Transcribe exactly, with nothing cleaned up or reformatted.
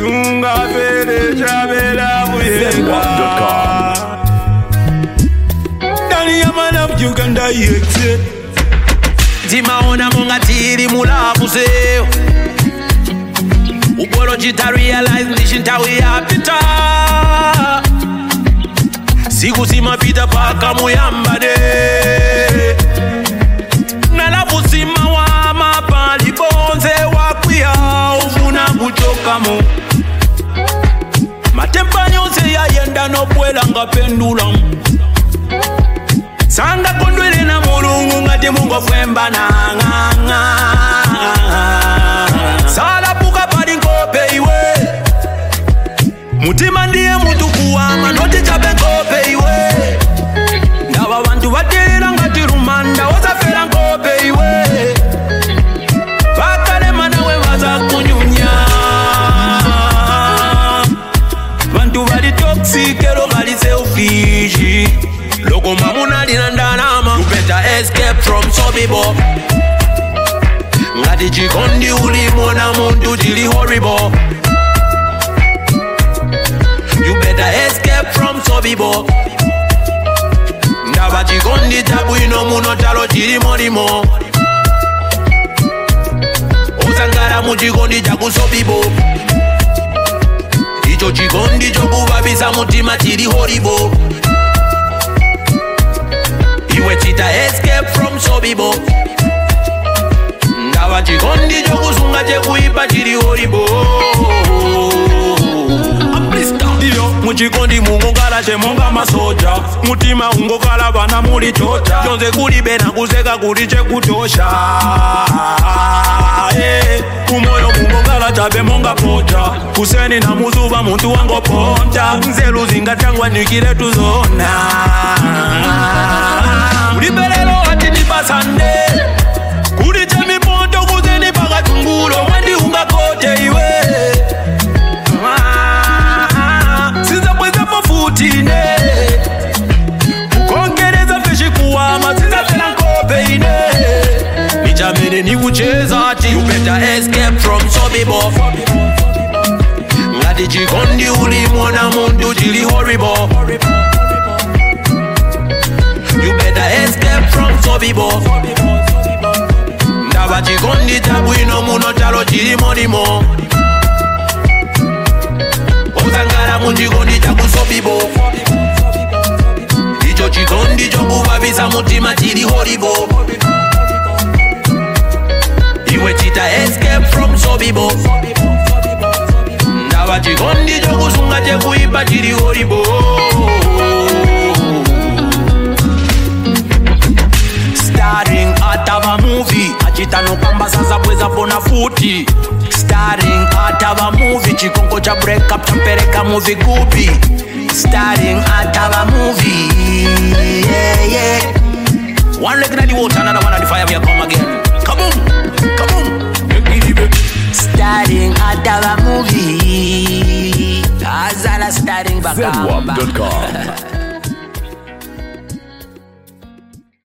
sunga pele chabela buyega Dani yamana Uganda yekse Timaona munga tiri mulabu seo Ubolo chita realize nishinta wiyapita Siku sima pita paka muyambade Nalafu sima wa mapali bonze wakuya ufuna kuchokamo Matempa nyose ya yenda no puela nga pendula Sanga kondwele na mulungu ngati mungo fwemba na nganga Sala puka padi nkope iwe Mutima ndiye mutu kuwama noti chabe nkope iwe Ndawa wantu watira ngati rumanda wazafera nkope iwe Vakale manawe waza kunyunya Vantu vali toxic ero vali selfish Loko mamuna dinandanama You better escape from Sobibo Ngati chikondi ulimona muntu chili horrible You better escape from Sobibo Ndaba chikondi tabu ino muno talo chili monimo Osangara mu chikondi chaku Sobibo Icho chikondi chokuvavisa mutima chili horrible Iwe chita escape from Sobibo Ndawa chikondi chokusunga chekuipa chiri horibo Iyo muchikondi mungokala chemonga masoja Mutima ungokala vana muli chocha Chonze kuli bena kuseka kuli chekutosha hey. Kumoyo mungokala chabe monga pocha Kuseni na muzuva muntu wango poncha Nzelu zingatangwa nikile tuzona Ulibelelo hati nipasande Kuli chemi ponto kuzeni paka tungulo Wendi unga kote iwe Sinza pweza pafutine Ukongereza feshi kuwama Sinza tena nkope ine Nichamene ni kucheza ati You better escape from Sobibo Ngati chikondi ulimona muntu chili horrible You better escape from Sobibo Ndaba chikondi tabu ino muno talo chili monimo Osangara mu chikondi chaku Sobibo Icho chikondi chokuvavisa mutima chili horrible Iwe chita escape from Sobibo Ndaba chikondi chokusunga chekuipa chili horrible Starring out of a movie Achitano kamba sasa bweza pona futi Starring out of a movie Chikongo cha break up champereka movie gubi Starring out of a movie Yeah, yeah One leg in the water, another one on the fire, we come again Kaboom, kaboom Starring out of a movie Azala starring back Z W A P dot com